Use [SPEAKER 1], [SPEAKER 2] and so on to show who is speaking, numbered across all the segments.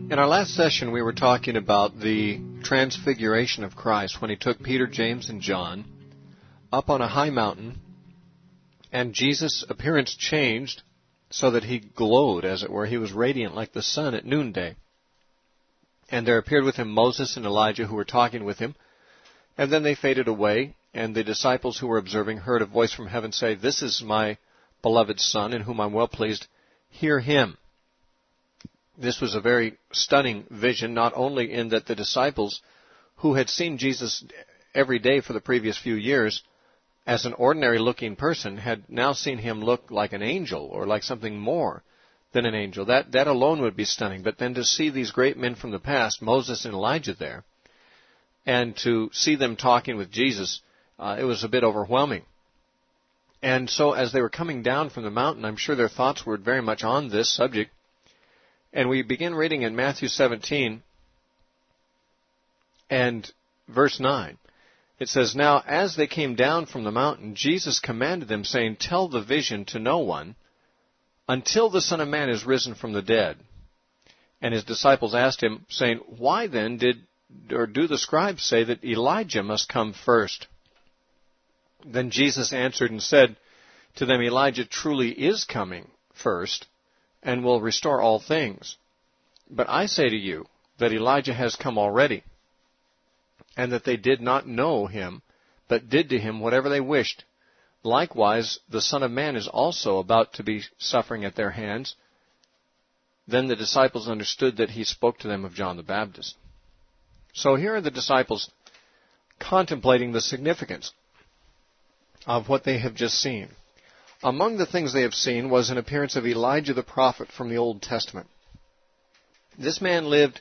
[SPEAKER 1] In our last session, we were talking about the transfiguration of Christ when he took Peter, James, and John up on a high mountain, and Jesus' appearance changed so that he glowed, as it were. He was radiant like the sun at noonday. And there appeared with him Moses and Elijah, who were talking with him, and then they faded away, and the disciples who were observing heard a voice from heaven say, "This is my beloved Son, in whom I'm well pleased. Hear him." This was a very stunning vision, not only in that the disciples, who had seen Jesus every day for the previous few years as an ordinary-looking person, had now seen him look like an angel or like something more than an angel. That alone would be stunning. But then to see these great men from the past, Moses and Elijah there, and to see them talking with Jesus, it was a bit overwhelming. And so as they were coming down from the mountain, I'm sure their thoughts were very much on this subject. And we begin reading in Matthew 17 and verse 9. It says, "Now as they came down from the mountain, Jesus commanded them, saying, 'Tell the vision to no one until the Son of Man is risen from the dead.' And his disciples asked him, saying, 'Why then do the scribes say that Elijah must come first?' Then Jesus answered and said to them, 'Elijah truly is coming first, and will restore all things. But I say to you that Elijah has come already, and that they did not know him, but did to him whatever they wished. Likewise, the Son of Man is also about to be suffering at their hands.' Then the disciples understood that he spoke to them of John the Baptist." So here are the disciples contemplating the significance of what they have just seen. Among the things they have seen was an appearance of Elijah the prophet from the Old Testament. This man lived,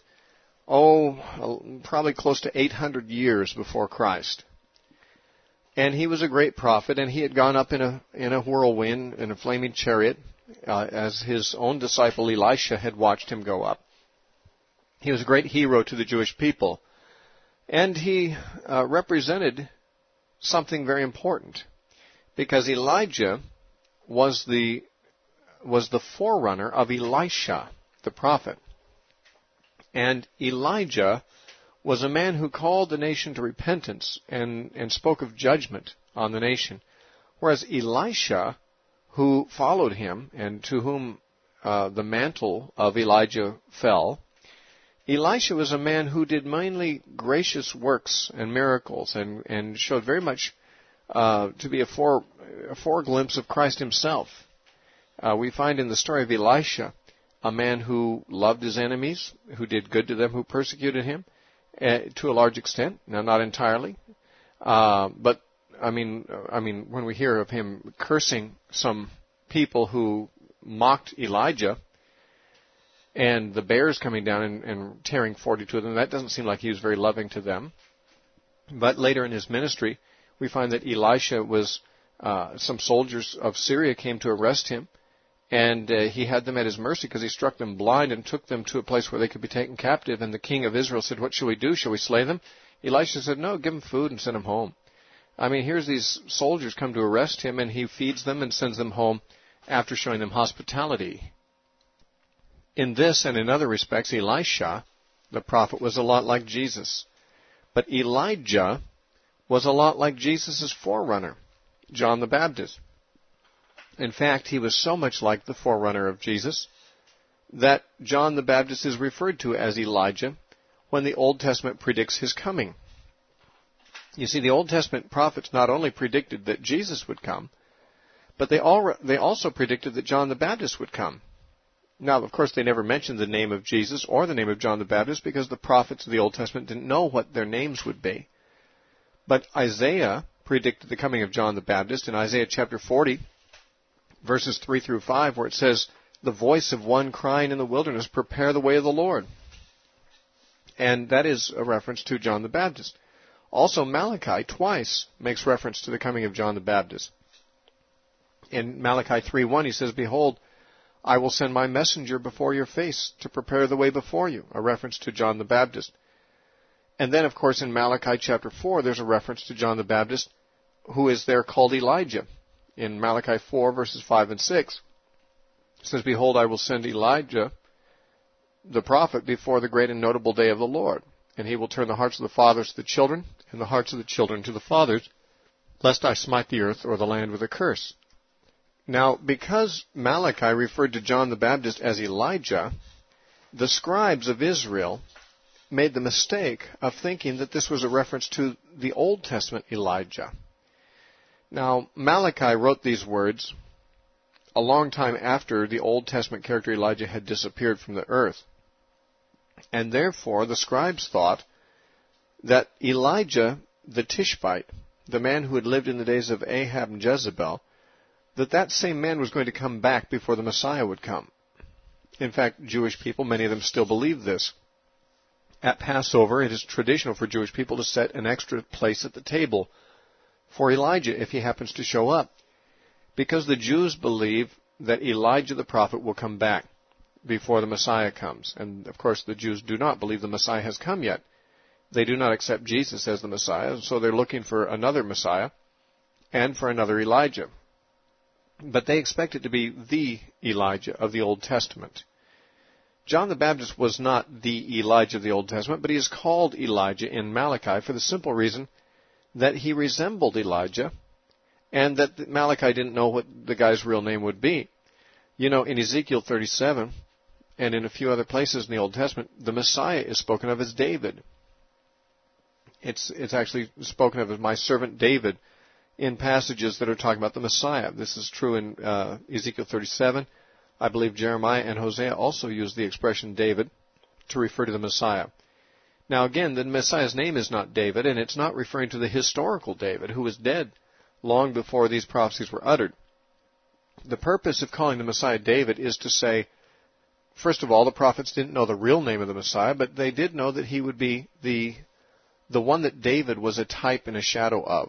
[SPEAKER 1] probably close to 800 years before Christ. And he was a great prophet, and he had gone up in a whirlwind, in a flaming chariot, as his own disciple Elisha had watched him go up. He was a great hero to the Jewish people, and he represented something very important, because Elijah was the forerunner of Elisha, the prophet. And Elijah was a man who called the nation to repentance and spoke of judgment on the nation. Whereas Elisha, who followed him and to whom the mantle of Elijah fell, Elisha was a man who did mainly gracious works and miracles and showed very much to be a foreglimpse of Christ himself. We find in the story of Elisha a man who loved his enemies, who did good to them who persecuted him, to a large extent. Now, not entirely, but I mean, when we hear of him cursing some people who mocked Elijah, and the bears coming down and tearing 42 of them, that doesn't seem like he was very loving to them. But later in his ministry, we find that Elisha was, some soldiers of Syria came to arrest him, and he had them at his mercy because he struck them blind and took them to a place where they could be taken captive. And the king of Israel said, "What shall we do? Shall we slay them?" Elisha said, "No, give them food and send them home." I mean, here's these soldiers come to arrest him, and he feeds them and sends them home after showing them hospitality. In this and in other respects, Elisha, the prophet, was a lot like Jesus. But Elijah was a lot like Jesus' forerunner, John the Baptist. In fact, he was so much like the forerunner of Jesus that John the Baptist is referred to as Elijah when the Old Testament predicts his coming. You see, the Old Testament prophets not only predicted that Jesus would come, but they also predicted that John the Baptist would come. Now, of course, they never mentioned the name of Jesus or the name of John the Baptist because the prophets of the Old Testament didn't know what their names would be. But Isaiah predicted the coming of John the Baptist in Isaiah chapter 40, verses 3 through 5, where it says, "The voice of one crying in the wilderness, prepare the way of the Lord." And that is a reference to John the Baptist. Also, Malachi twice makes reference to the coming of John the Baptist. In Malachi 3:1, he says, "Behold, I will send my messenger before your face to prepare the way before you," a reference to John the Baptist. And then, of course, in Malachi chapter 4, there's a reference to John the Baptist, who is there called Elijah. In Malachi 4, verses 5 and 6, it says, "Behold, I will send Elijah the prophet before the great and notable day of the Lord. And he will turn the hearts of the fathers to the children, and the hearts of the children to the fathers, lest I smite the earth or the land with a curse. Now, because Malachi referred to John the Baptist as Elijah, the scribes of Israel made the mistake of thinking that this was a reference to the Old Testament Elijah. Now, Malachi wrote these words a long time after the Old Testament character Elijah had disappeared from the earth. And therefore, the scribes thought that Elijah the Tishbite, the man who had lived in the days of Ahab and Jezebel, that same man was going to come back before the Messiah would come. In fact, Jewish people, many of them still believe this. At Passover, it is traditional for Jewish people to set an extra place at the table for Elijah if he happens to show up, because the Jews believe that Elijah the prophet will come back before the Messiah comes. And, of course, the Jews do not believe the Messiah has come yet. They do not accept Jesus as the Messiah, so they're looking for another Messiah and for another Elijah. But they expect it to be the Elijah of the Old Testament. John the Baptist was not the Elijah of the Old Testament, but he is called Elijah in Malachi for the simple reason that he resembled Elijah, and that Malachi didn't know what the guy's real name would be. You know, in Ezekiel 37, and in a few other places in the Old Testament, the Messiah is spoken of as David. It's actually spoken of as my servant David in passages that are talking about the Messiah. This is true in Ezekiel 37. I believe Jeremiah and Hosea also use the expression David to refer to the Messiah. Now again, the Messiah's name is not David, and it's not referring to the historical David, who was dead long before these prophecies were uttered. The purpose of calling the Messiah David is to say, first of all, the prophets didn't know the real name of the Messiah, but they did know that he would be the one that David was a type and a shadow of.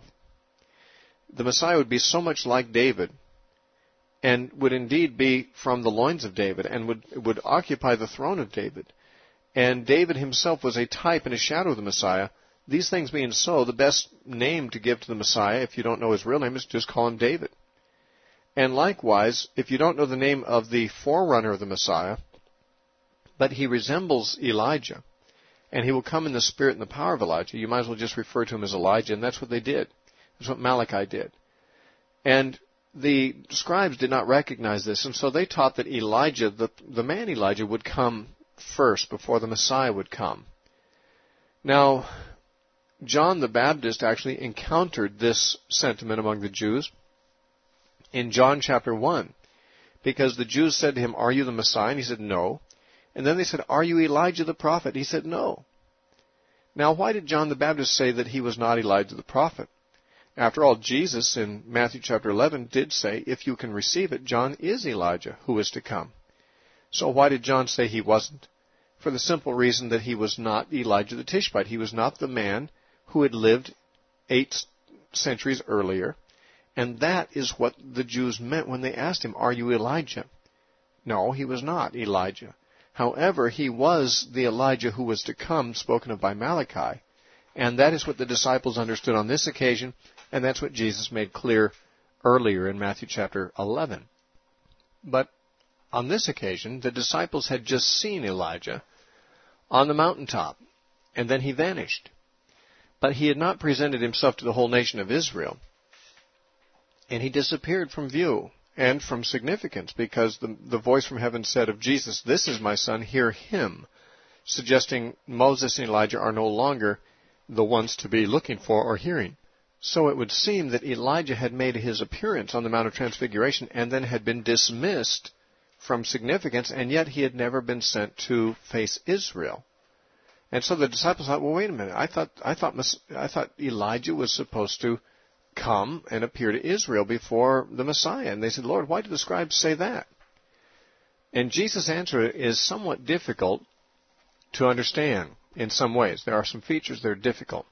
[SPEAKER 1] The Messiah would be so much like David, and would indeed be from the loins of David, and would occupy the throne of David. And David himself was a type and a shadow of the Messiah. These things being so, the best name to give to the Messiah, if you don't know his real name, is just call him David. And likewise, if you don't know the name of the forerunner of the Messiah, but he resembles Elijah, and he will come in the spirit and the power of Elijah, you might as well just refer to him as Elijah, and that's what they did. That's what Malachi did. And the scribes did not recognize this, and so they taught that Elijah, the man Elijah, would come first before the Messiah would come. Now, John the Baptist actually encountered this sentiment among the Jews in John chapter 1, because the Jews said to him, "Are you the Messiah?" And he said, "No." And then they said, "Are you Elijah the prophet?" He said, "No." Now, why did John the Baptist say that he was not Elijah the prophet? After all, Jesus in Matthew chapter 11 did say, if you can receive it, John is Elijah who is to come. So why did John say he wasn't? For the simple reason that he was not Elijah the Tishbite. He was not the man who had lived 8 centuries earlier. And that is what the Jews meant when they asked him, "Are you Elijah?" No, he was not Elijah. However, he was the Elijah who was to come, spoken of by Malachi. And that is what the disciples understood on this occasion, and that's what Jesus made clear earlier in Matthew chapter 11. But on this occasion, the disciples had just seen Elijah on the mountaintop, and then he vanished. But he had not presented himself to the whole nation of Israel, and he disappeared from view and from significance, because the voice from heaven said of Jesus, "This is my son, hear him," suggesting Moses and Elijah are no longer the ones to be looking for or hearing. So it would seem that Elijah had made his appearance on the Mount of Transfiguration and then had been dismissed from significance, and yet he had never been sent to face Israel. And so the disciples thought, well, wait a minute, I thought Elijah was supposed to come and appear to Israel before the Messiah. And they said, "Lord, why do the scribes say that?" And Jesus' answer is somewhat difficult to understand in some ways. There are some features that are difficult.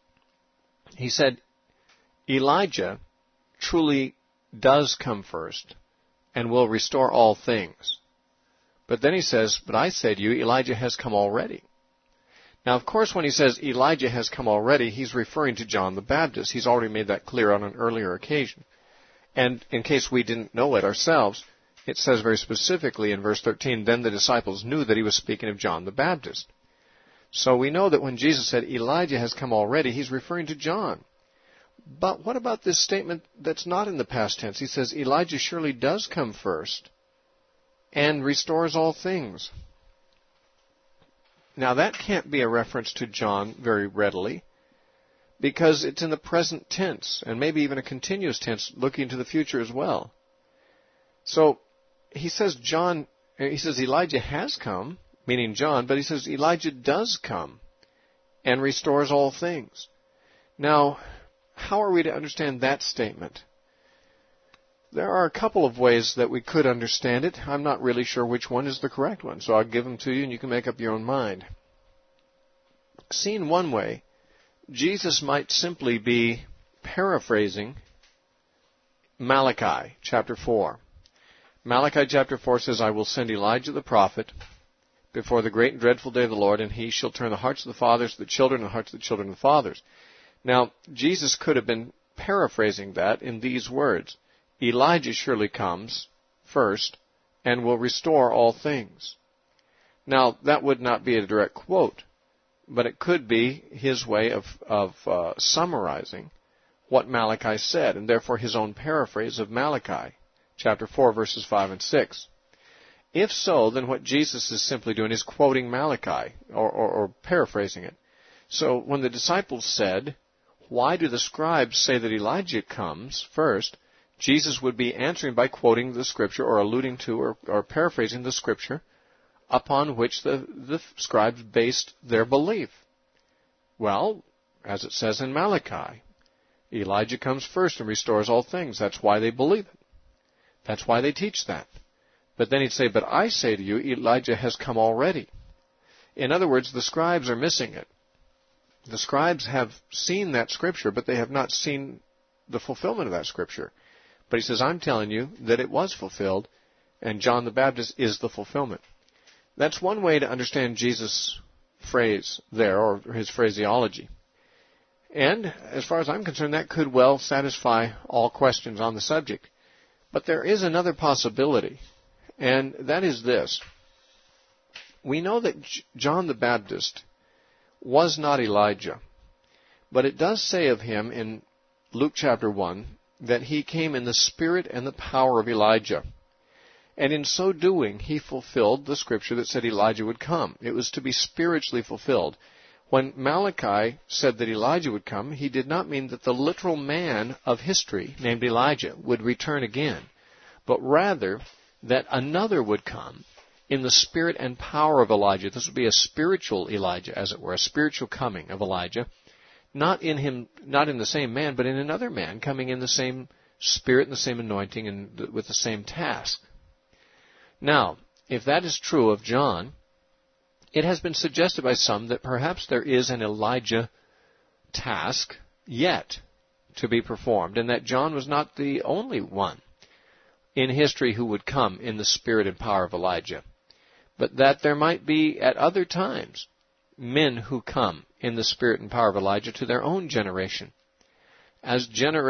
[SPEAKER 1] He said, Elijah truly does come first and will restore all things. But then he says, "But I say to you, Elijah has come already." Now, of course, when he says Elijah has come already, he's referring to John the Baptist. He's already made that clear on an earlier occasion. And in case we didn't know it ourselves, it says very specifically in verse 13, then the disciples knew that he was speaking of John the Baptist. So we know that when Jesus said Elijah has come already, he's referring to John. But what about this statement that's not in the past tense? He says Elijah surely does come first and restores all things. Now that can't be a reference to John very readily, because it's in the present tense, and maybe even a continuous tense looking into the future as well. So he says Elijah has come, meaning John, but he says Elijah does come and restores all things. Now, how are we to understand that statement? There are a couple of ways that we could understand it. I'm not really sure which one is the correct one, so I'll give them to you and you can make up your own mind. Seen one way, Jesus might simply be paraphrasing Malachi chapter 4. Malachi chapter 4 says, I will send Elijah the prophet before the great and dreadful day of the Lord, and he shall turn the hearts of the fathers to the children and the hearts of the children to the fathers. Now, Jesus could have been paraphrasing that in these words. Elijah surely comes first and will restore all things. Now, that would not be a direct quote, but it could be his way of summarizing what Malachi said, and therefore his own paraphrase of Malachi, chapter 4, verses 5 and 6. If so, then what Jesus is simply doing is quoting Malachi, or paraphrasing it. So when the disciples said, why do the scribes say that Elijah comes first? Jesus would be answering by quoting the Scripture or alluding to or paraphrasing the Scripture upon which the scribes based their belief. Well, as it says in Malachi, Elijah comes first and restores all things. That's why they believe it. That's why they teach that. But then he'd say, but I say to you, Elijah has come already. In other words, the scribes are missing it. The scribes have seen that Scripture, but they have not seen the fulfillment of that Scripture. But he says, I'm telling you that it was fulfilled, and John the Baptist is the fulfillment. That's one way to understand Jesus' phrase there, or his phraseology. And as far as I'm concerned, that could well satisfy all questions on the subject. But there is another possibility, and that is this. We know that John the Baptist was not Elijah, but it does say of him in Luke chapter 1 that he came in the spirit and the power of Elijah. And in so doing, he fulfilled the Scripture that said Elijah would come. It was to be spiritually fulfilled. When Malachi said that Elijah would come, he did not mean that the literal man of history, named Elijah, would return again, but rather that another would come in the spirit and power of Elijah. This would be a spiritual Elijah, as it were, a spiritual coming of Elijah. Not in the same man, but in another man, coming in the same spirit and the same anointing and with the same task. Now, if that is true of John, it has been suggested by some that perhaps there is an Elijah task yet to be performed, and that John was not the only one in history who would come in the spirit and power of Elijah, but that there might be at other times men who come in the spirit and power of Elijah to their own generation. As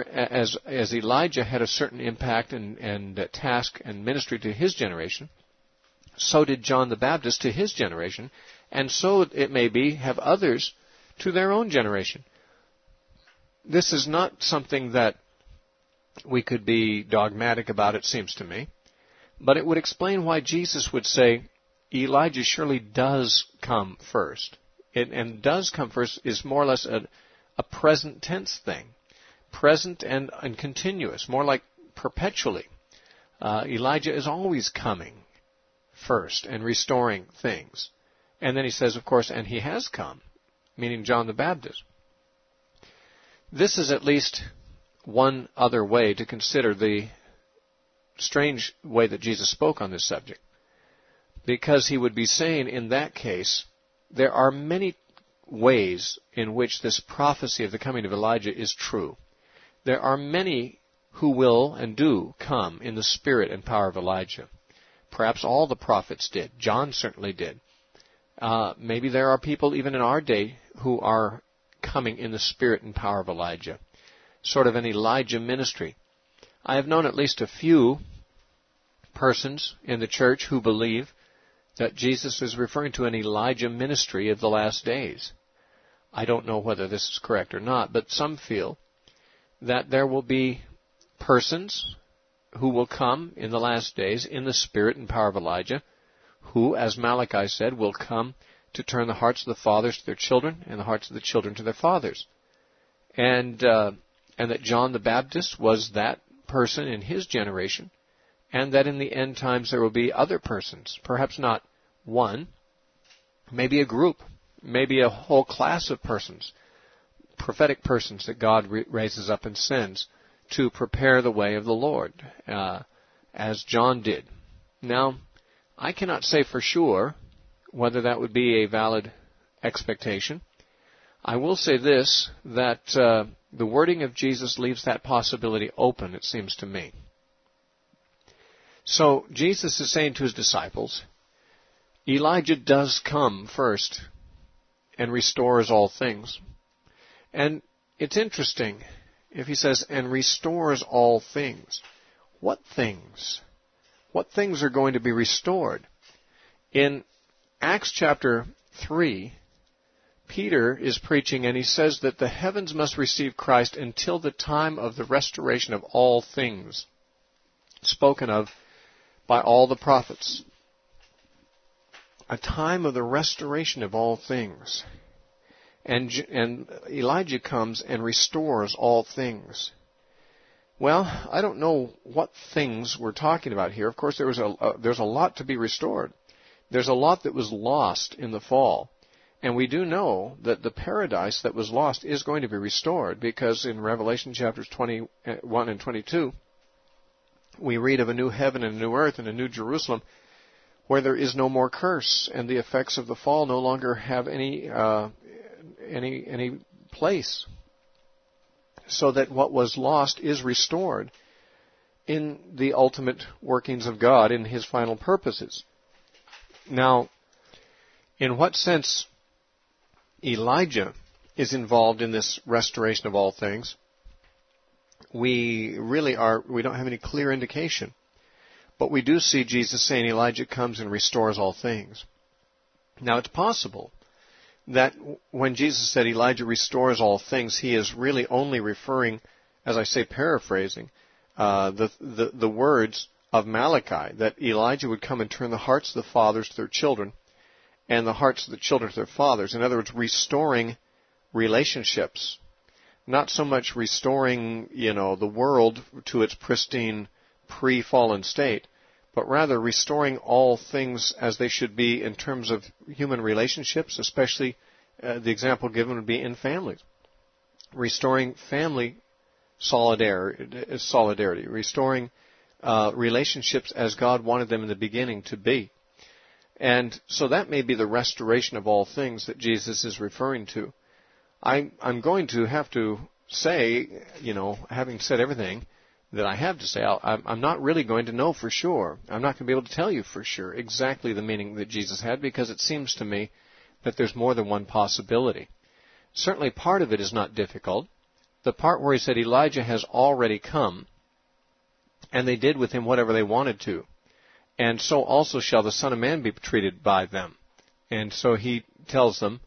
[SPEAKER 1] Elijah had a certain impact and task and ministry to his generation, so did John the Baptist to his generation, and so it may be have others to their own generation. This is not something that we could be dogmatic about, it seems to me, but it would explain why Jesus would say, Elijah surely does come first. And does come first is more or less a present tense thing. Present and continuous, more like perpetually. Elijah is always coming first and restoring things. And then he says, of course, and he has come, meaning John the Baptist. This is at least one other way to consider the strange way that Jesus spoke on this subject. Because he would be saying in that case, there are many ways in which this prophecy of the coming of Elijah is true. There are many who will and do come in the spirit and power of Elijah. Perhaps all the prophets did. John certainly did. Maybe there are people even in our day who are coming in the spirit and power of Elijah. Sort of an Elijah ministry. I have known at least a few persons in the church who believe that Jesus is referring to an Elijah ministry of the last days. I don't know whether this is correct or not, but some feel that there will be persons who will come in the last days in the spirit and power of Elijah, who, as Malachi said, will come to turn the hearts of the fathers to their children and the hearts of the children to their fathers. And that John the Baptist was that person in his generation, and that in the end times there will be other persons, perhaps not one, maybe a group, maybe a whole class of persons, prophetic persons that God raises up and sends to prepare the way of the Lord, as John did. Now, I cannot say for sure whether that would be a valid expectation. I will say this, that the wording of Jesus leaves that possibility open, it seems to me. So Jesus is saying to his disciples, Elijah does come first and restores all things. And it's interesting if he says, and restores all things. What things? What things are going to be restored? In Acts chapter 3, Peter is preaching and he says that the heavens must receive Christ until the time of the restoration of all things, spoken of by all the prophets. A time of the restoration of all things. And Elijah comes and restores all things. Well, I don't know what things we're talking about here. Of course, there's a lot to be restored. There's a lot that was lost in the fall. And we do know that the paradise that was lost is going to be restored, because in Revelation chapters 21 and 22, we read of a new heaven and a new earth and a new Jerusalem where there is no more curse, and the effects of the fall no longer have any place. So that what was lost is restored in the ultimate workings of God in his final purposes. Now, in what sense Elijah is involved in this restoration of all things, we don't have any clear indication. But we do see Jesus saying Elijah comes and restores all things. Now, it's possible that when Jesus said Elijah restores all things, he is really only referring, as I say, paraphrasing, the words of Malachi, that Elijah would come and turn the hearts of the fathers to their children and the hearts of the children to their fathers. In other words, restoring relationships. Not so much restoring, the world to its pristine pre-fallen state, but rather restoring all things as they should be in terms of human relationships, especially the example given would be in families. Restoring family solidarity, restoring relationships as God wanted them in the beginning to be. And so that may be the restoration of all things that Jesus is referring to. I'm going to have to say, having said everything that I have to say, I'm not really going to know for sure. I'm not going to be able to tell you for sure exactly the meaning that Jesus had, because it seems to me that there's more than one possibility. Certainly part of it is not difficult. The part where he said Elijah has already come, and they did with him whatever they wanted to, and so also shall the Son of Man be treated by them. And so he tells them,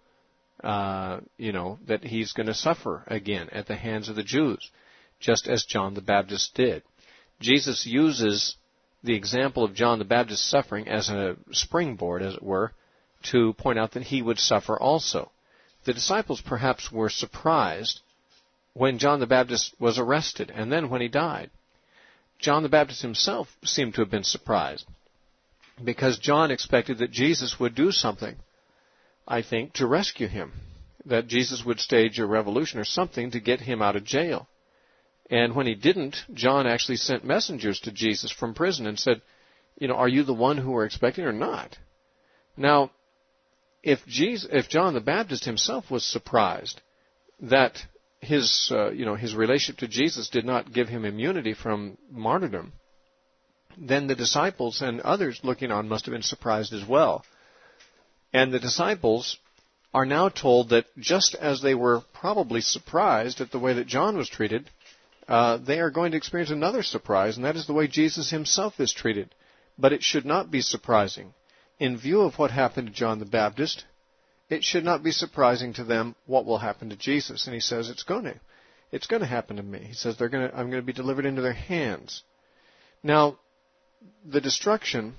[SPEAKER 1] that he's going to suffer again at the hands of the Jews, just as John the Baptist did. Jesus uses the example of John the Baptist's suffering as a springboard, as it were, to point out that he would suffer also. The disciples perhaps were surprised when John the Baptist was arrested and then when he died. John the Baptist himself seemed to have been surprised, because John expected that Jesus would do something, I think, to rescue him, that Jesus would stage a revolution or something to get him out of jail. And when he didn't, John actually sent messengers to Jesus from prison and said, are you the one who we're expecting or not? Now, if John the Baptist himself was surprised that his relationship to Jesus did not give him immunity from martyrdom, then the disciples and others looking on must have been surprised as well. And the disciples are now told that just as they were probably surprised at the way that John was treated, they are going to experience another surprise, and that is the way Jesus himself is treated But it should not be surprising. In view of what happened to John the Baptist, it should not be surprising to them what will happen to Jesus. And he says it's going to happen to me. He says I'm going to be delivered into their hands. Now, the destruction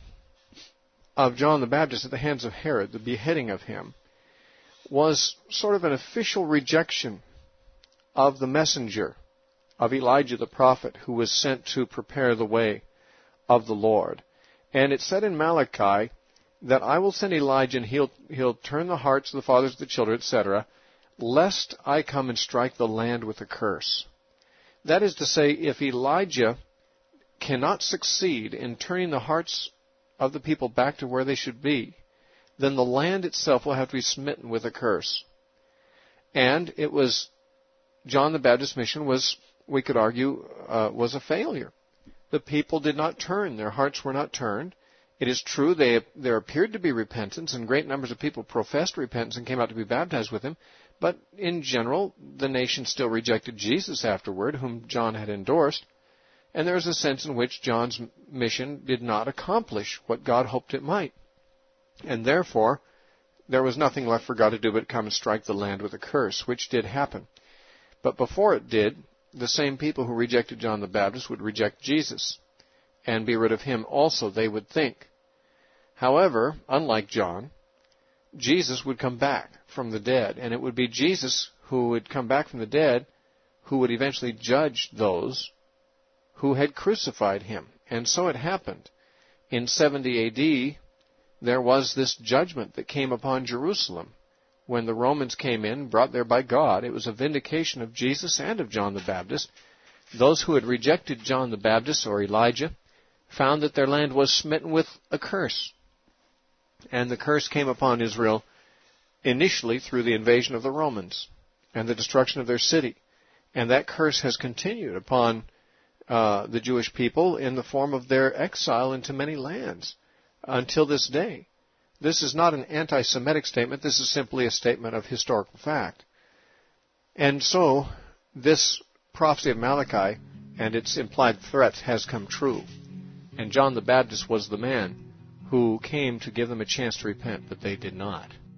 [SPEAKER 1] of John the Baptist at the hands of Herod, the beheading of him, was sort of an official rejection of the messenger of Elijah the prophet who was sent to prepare the way of the Lord. And it said in Malachi that I will send Elijah and he'll turn the hearts of the fathers to the children, etc., lest I come and strike the land with a curse. That is to say, if Elijah cannot succeed in turning the hearts of the people back to where they should be, then the land itself will have to be smitten with a curse. And it was, John the Baptist's mission was, we could argue, was a failure. The people did not turn. Their hearts were not turned. It is true there appeared to be repentance, and great numbers of people professed repentance and came out to be baptized with him. But in general, the nation still rejected Jesus afterward, whom John had endorsed. And there is a sense in which John's mission did not accomplish what God hoped it might. And therefore, there was nothing left for God to do but come and strike the land with a curse, which did happen. But before it did, the same people who rejected John the Baptist would reject Jesus and be rid of him also, they would think. However, unlike John, Jesus would come back from the dead, and it would be Jesus who would come back from the dead who would eventually judge those who had crucified him. And so it happened. In 70 A.D., there was this judgment that came upon Jerusalem. When the Romans came in, brought there by God, it was a vindication of Jesus and of John the Baptist. Those who had rejected John the Baptist or Elijah found that their land was smitten with a curse. And the curse came upon Israel initially through the invasion of the Romans and the destruction of their city. And that curse has continued upon the Jewish people in the form of their exile into many lands until this day. This is not an anti-Semitic statement. This is simply a statement of historical fact. And so, this prophecy of Malachi and its implied threat has come true. And John the Baptist was the man who came to give them a chance to repent, but they did not.